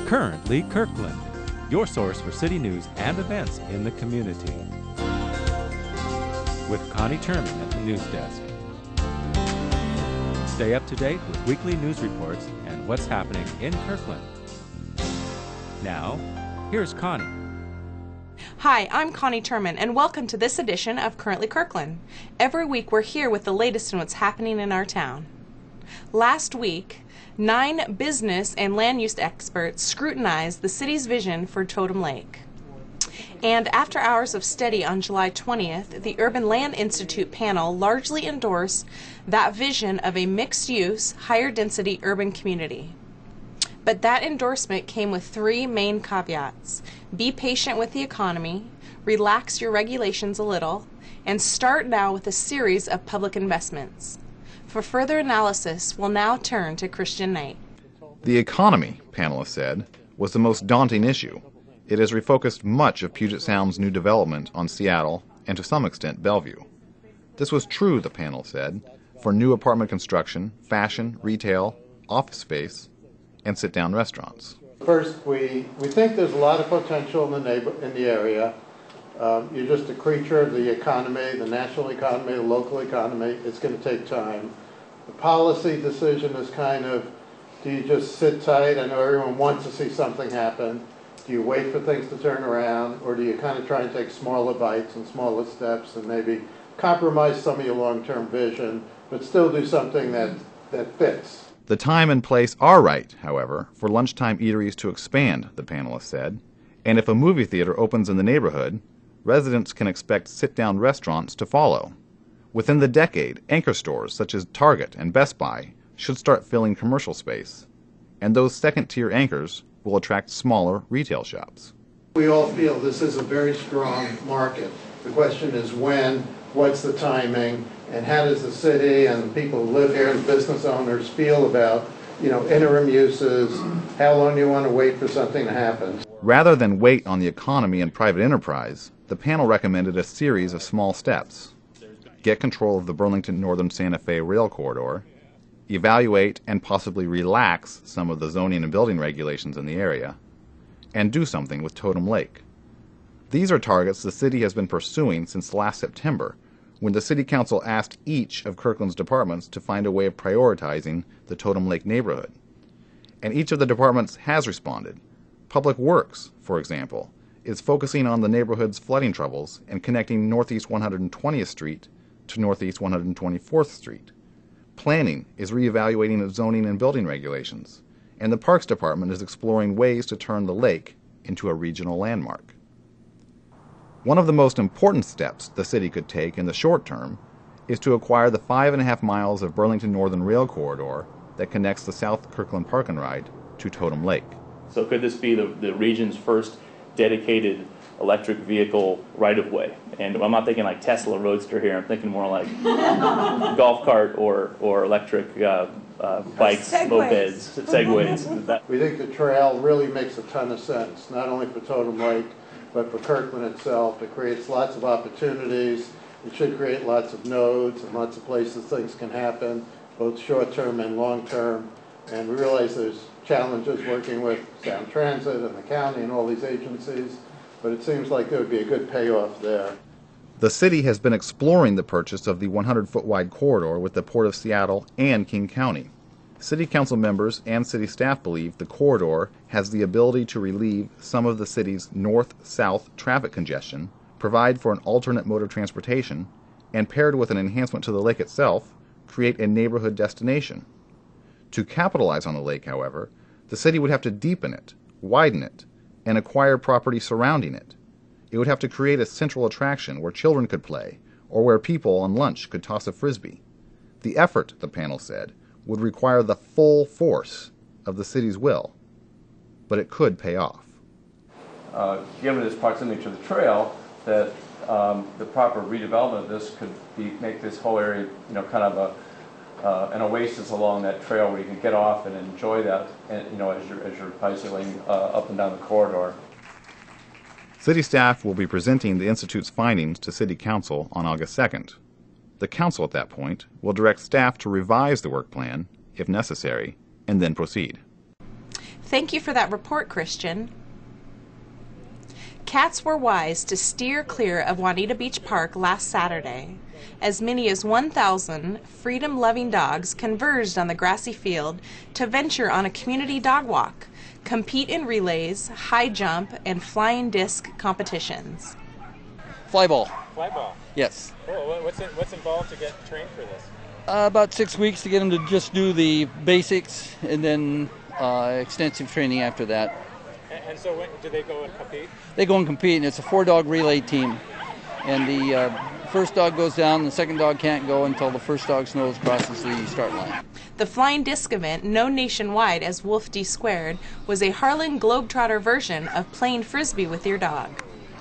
Currently Kirkland, your source for city news and events in the community. With Connie Turman at the news desk. Stay up to date with weekly news reports and what's happening in Kirkland. Now, here's Connie. Hi, I'm Connie Turman, and welcome to this edition of Currently Kirkland. Every week we're here with the latest in what's happening in our town. Last week, 9 business and land use experts scrutinized the city's vision for Totem Lake. And after hours of study on July 20th, the Urban Land Institute panel largely endorsed that vision of a mixed-use, higher-density urban community. But that endorsement came with 3 main caveats. Be patient with the economy, relax your regulations a little, and start now with a series of public investments. For further analysis, we'll now turn to Christian Knight. The economy, panelists said, was the most daunting issue. It has refocused much of Puget Sound's new development on Seattle and to some extent Bellevue. This was true, the panel said, for new apartment construction, fashion, retail, office space, and sit-down restaurants. First, we think there's a lot of potential in the area. You're just a creature of the economy, the national economy, the local economy. It's going to take time. The policy decision is kind of, do you just sit tight? I know everyone wants to see something happen. Do you wait for things to turn around, or do you kind of try and take smaller bites and smaller steps and maybe compromise some of your long-term vision, but still do something that fits? The time and place are right, however, for lunchtime eateries to expand, the panelists said, and if a movie theater opens in the neighborhood, residents can expect sit-down restaurants to follow. Within the decade, anchor stores such as Target and Best Buy should start filling commercial space, and those second-tier anchors will attract smaller retail shops. We all feel this is a very strong market. The question is when, what's the timing, and how does the city and the people who live here, the business owners, feel about, interim uses? How long do you want to wait for something to happen? Rather than wait on the economy and private enterprise, the panel recommended a series of small steps. Get control of the Burlington Northern Santa Fe rail corridor, evaluate and possibly relax some of the zoning and building regulations in the area, and do something with Totem Lake. These are targets the city has been pursuing since last September, when the City Council asked each of Kirkland's departments to find a way of prioritizing the Totem Lake neighborhood. And each of the departments has responded. Public Works, for example, is focusing on the neighborhood's flooding troubles and connecting Northeast 120th Street to Northeast 124th Street. Planning is reevaluating its zoning and building regulations, and the Parks Department is exploring ways to turn the lake into a regional landmark. One of the most important steps the city could take in the short term is to acquire the 5.5 miles of Burlington Northern Rail Corridor that connects the South Kirkland Park and Ride to Totem Lake. So could this be the region's first dedicated electric vehicle right-of-way? And I'm not thinking like Tesla Roadster here. I'm thinking more like golf cart or electric bikes, mopeds, Segways. We think the trail really makes a ton of sense, not only for Totem Lake, but for Kirkland itself. It creates lots of opportunities. It should create lots of nodes and lots of places things can happen, both short-term and long-term. And we realize there's challenges working with Sound Transit and the county and all these agencies, but it seems like there would be a good payoff there. The city has been exploring the purchase of the 100-foot wide corridor with the Port of Seattle and King County. City Council members and city staff believe the corridor has the ability to relieve some of the city's north-south traffic congestion, provide for an alternate mode of transportation, and paired with an enhancement to the lake itself, create a neighborhood destination. To capitalize on the lake, however, the city would have to deepen it, widen it, and acquire property surrounding it. It would have to create a central attraction where children could play, or where people on lunch could toss a frisbee. The effort, the panel said, would require the full force of the city's will, but it could pay off. Given its proximity to the trail, that the proper redevelopment of this could make this whole area, kind of an oasis along that trail where you can get off and enjoy that, and, as you're bicycling up and down the corridor. City staff will be presenting the Institute's findings to City Council on August 2nd. The Council at that point will direct staff to revise the work plan, if necessary, and then proceed. Thank you for that report, Christian. Cats were wise to steer clear of Juanita Beach Park last Saturday. As many as 1,000 freedom-loving dogs converged on the grassy field to venture on a community dog walk, compete in relays, high jump, and flying disc competitions. Fly ball. Fly ball? Yes. Cool. What's involved to get trained for this? About 6 weeks to get them to just do the basics, and then extensive training after that. And so do they go and compete? They go and compete, and it's a 4-dog relay team. And the first dog goes down, the second dog can't go until the first dog's nose crosses the start line. The flying disc event, known nationwide as Wolf D Squared, was a Harlan Globetrotter version of playing frisbee with your dog.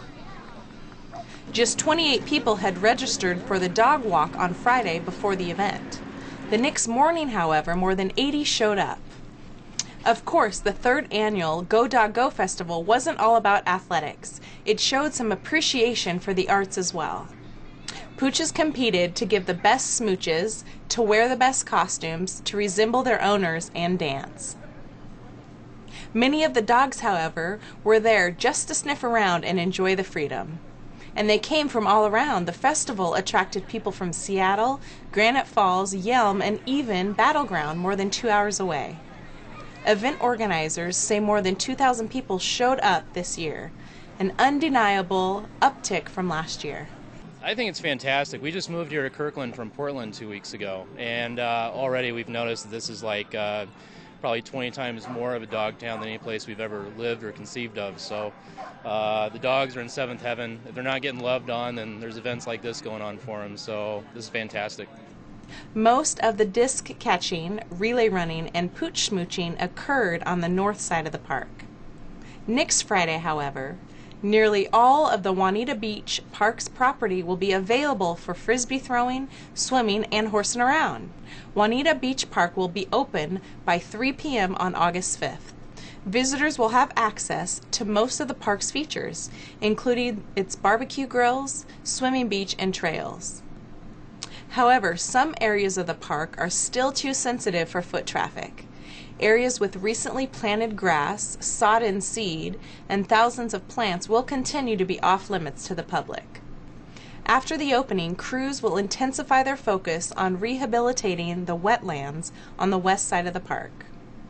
Just 28 people had registered for the dog walk on Friday before the event. The next morning, however, more than 80 showed up. Of course, the third annual Go Dog Go Festival wasn't all about athletics. It showed some appreciation for the arts as well. Pooches competed to give the best smooches, to wear the best costumes, to resemble their owners, and dance. Many of the dogs, however, were there just to sniff around and enjoy the freedom. And they came from all around. The festival attracted people from Seattle, Granite Falls, Yelm, and even Battleground, more than 2 hours away. Event organizers say more than 2,000 people showed up this year, an undeniable uptick from last year. I think it's fantastic. We just moved here to Kirkland from Portland 2 weeks ago, and already we've noticed that this is like probably 20 times more of a dog town than any place we've ever lived or conceived of. So the dogs are in seventh heaven. If they're not getting loved on, then there's events like this going on for them. So this is fantastic. Most of the disc catching, relay running, and pooch smooching occurred on the north side of the park. Next Friday, however, nearly all of the Juanita Beach Park's property will be available for frisbee throwing, swimming, and horsing around. Juanita Beach Park will be open by 3 p.m. on August 5th. Visitors will have access to most of the park's features, including its barbecue grills, swimming beach, and trails. However, some areas of the park are still too sensitive for foot traffic. Areas with recently planted grass, sod-in seed, and thousands of plants will continue to be off-limits to the public. After the opening, crews will intensify their focus on rehabilitating the wetlands on the west side of the park.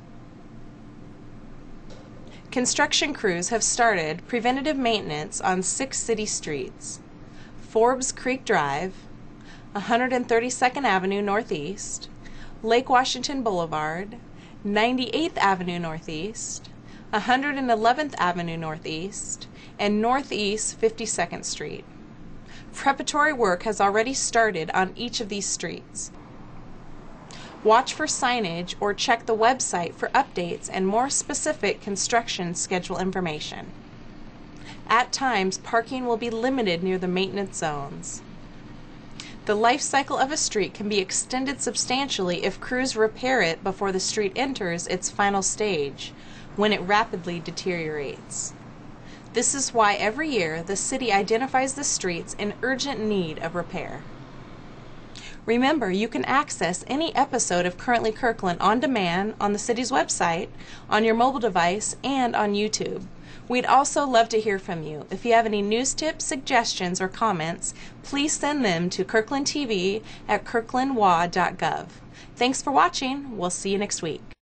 Construction crews have started preventative maintenance on 6 city streets: Forbes Creek Drive, 132nd Avenue Northeast, Lake Washington Boulevard, 98th Avenue Northeast, 111th Avenue Northeast, and Northeast 52nd Street. Preparatory work has already started on each of these streets. Watch for signage or check the website for updates and more specific construction schedule information. At times, parking will be limited near the maintenance zones. The life cycle of a street can be extended substantially if crews repair it before the street enters its final stage, when it rapidly deteriorates. This is why every year the city identifies the streets in urgent need of repair. Remember, you can access any episode of Currently Kirkland on demand on the city's website, on your mobile device, and on YouTube. We'd also love to hear from you. If you have any news tips, suggestions, or comments, please send them to kirklandtv@kirklandwa.gov. Thanks for watching. We'll see you next week.